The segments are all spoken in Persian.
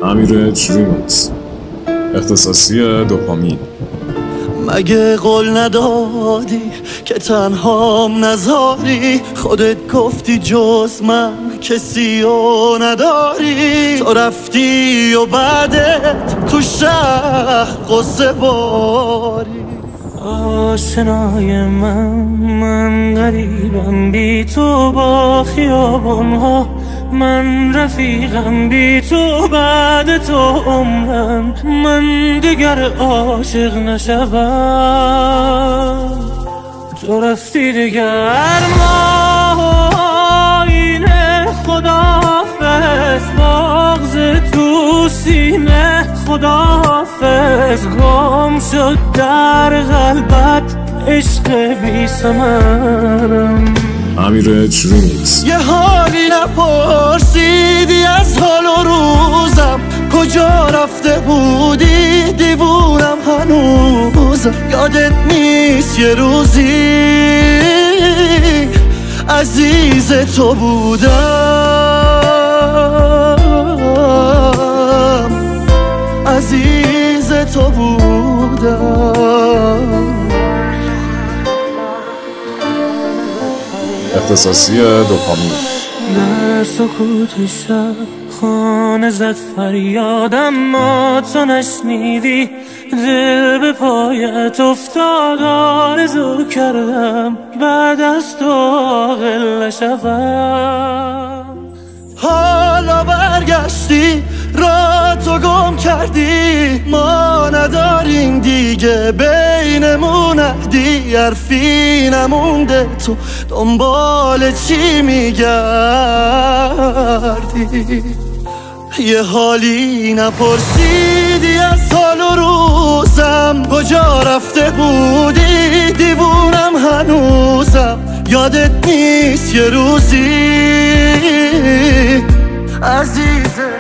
امیر ریمیکس، اختصاصی دوپامین. مگه قول ندادی که تنهام نذاری؟ خودت گفتی جز من کسی رو نداری. تو رفتی و بعدت تو شهر قصه باری. آشنای من غریبم بی تو با خیابانها، من رفیقم بی تو بعد تو عمرم، من دیگر عاشق نشوم. تو رفتی دیگر ماهینه، خداحافظ بغض تو سینه، خداحافظ گم شد در قلبت عشق بی ثمرم. امیر ریمیکس. یه حالی نپرسیدی از حال و روزم، کجا رفته بودی؟ دیوونم هنوزم. یادت نیست یه روزی عزیز تو بودم، عزیز تو بودم. اختصاصی دوپامین. در سکوت شب خانه زد فریادم، ما تو نشنیدی. دل به پایت افتاد، آرزو کردم بعد از تو عاقل نشوم. حالا برگشتی را تو گم کردی، ما نداریم دیگه بینمون عهدی. حرفی نمونده تو دنبال چی میگردی؟ یه حالی نپرسیدی از حال و روزم، کجا رفته بودی؟ دیوونم هنوزم. یادت نیست یه روزی عزیزه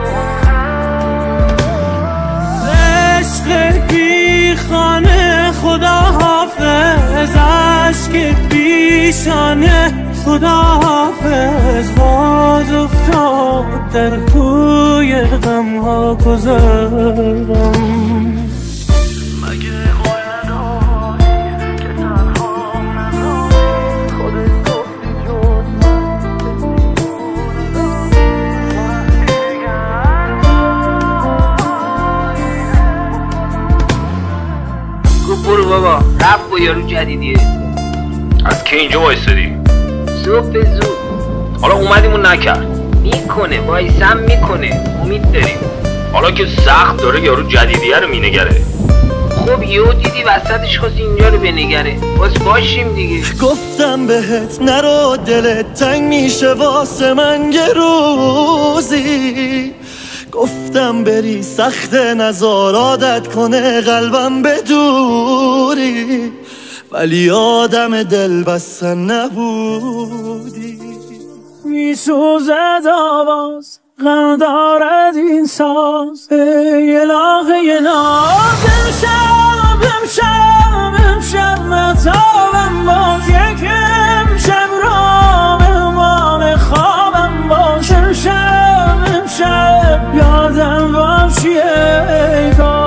عشق بی خانه، خداحافظ عشق بیشانه، خداحافظ باز افتاد در کوی غم ها گذرم. برو بابا، رفت با یارو جدیدیه. از که اینجا وایستادی؟ صبح زود. حالا اومدیمون نکرد. میکنه وایسم میکنه، امید داریم. حالا که سخت داره یارو جدیدیه رو مینگره. خب یهو دیدی وسطش خواستی اینجا رو بنگره، باز باشیم دیگه. گفتم بهت نرو، دلت تنگ میشه واسه من یه روزی. گفتم بری سخت نزار عادت کنه قلبم بدوری، ولی آدم دل بستن نبودی. میسوزد آواز، غم دارد این ساز، ای الهه ناز. امشب مهتابم باش، یک امشب را مهمان خوابم باش. امشب یادم باشی ای